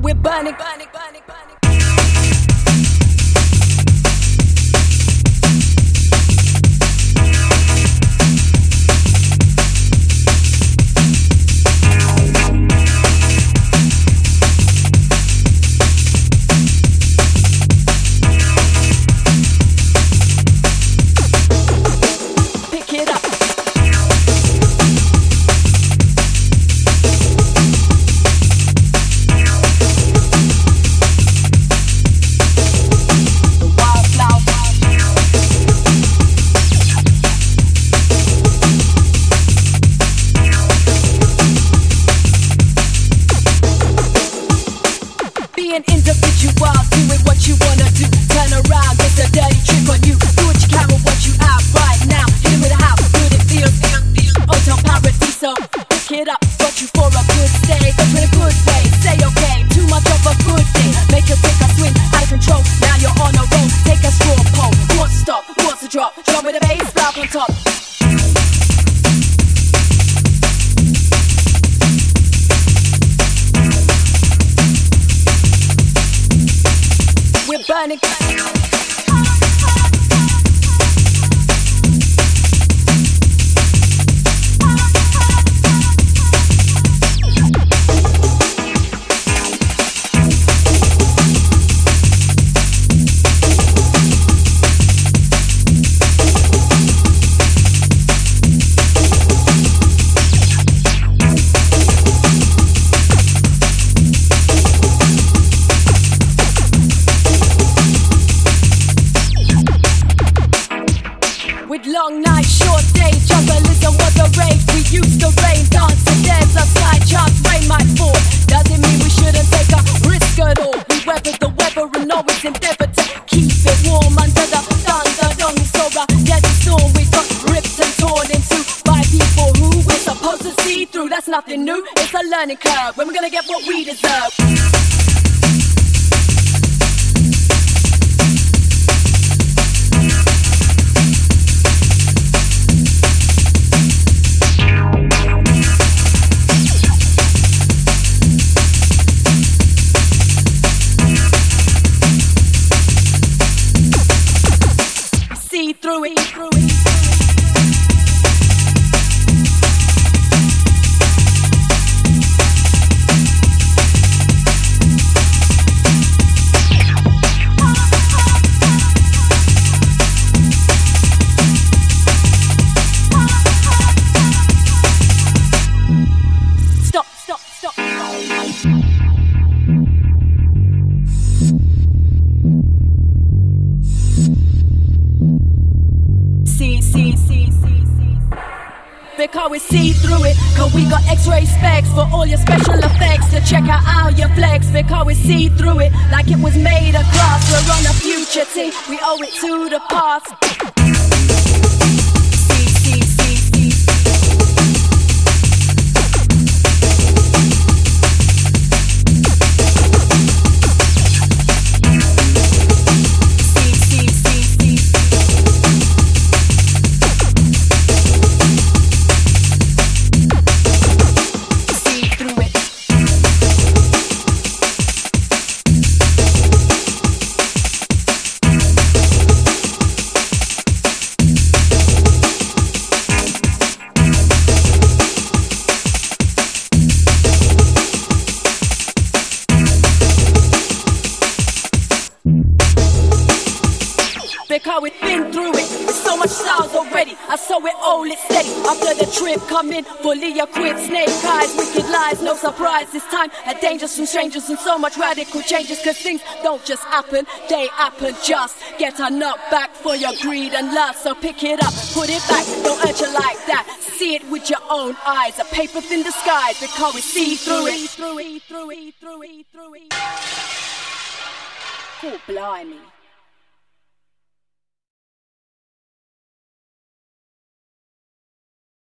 We're burning, burning, burning, burning. An individual, doing what you wanna do. Turn around, get a dirty trick on you. Do what you can with what you have right now. Hit it with a how good it feels. Hotel Paradiso, pick it up, got you for a good stay. But in a good way, say okay. Too much of a good thing, make you take a swing out of control. Now you're on a roll, take a straw poll. Who wants to stop? Who wants to drop? Drop with a bass, slap on top. We're burning. Long night, short day, juggleism was a rage. We used to rain, dance, and there's a slight chance rain might fall. Doesn't mean we shouldn't take a risk at all. We weathered the weather and always endeavored to keep it warm under the thunderdome. So a deadly storm we got ripped and torn into by people who we're supposed to see through. That's nothing new, it's a learning curve. When we're gonna get what we deserve. Through it, through it. Stop, stop, stop, stop. Because we see through it, cause we got x-ray specs for all your special effects to check out how you flex. Because we see through it like it was made of glass. We're on a future team, we owe it to the past. Because we've been through it, with so much stars already. I saw it all, it's steady. After the trip, come in, fully equipped. Snake eyes, wicked lies, no surprise this time. A dangers from strangers and so much radical changes. Cause things don't just happen, they happen just. Get a knock back for your greed and lust. So pick it up, put it back, don't urge it like that. See it with your own eyes, a paper thin disguise. Because we see through it. Oh, blimey.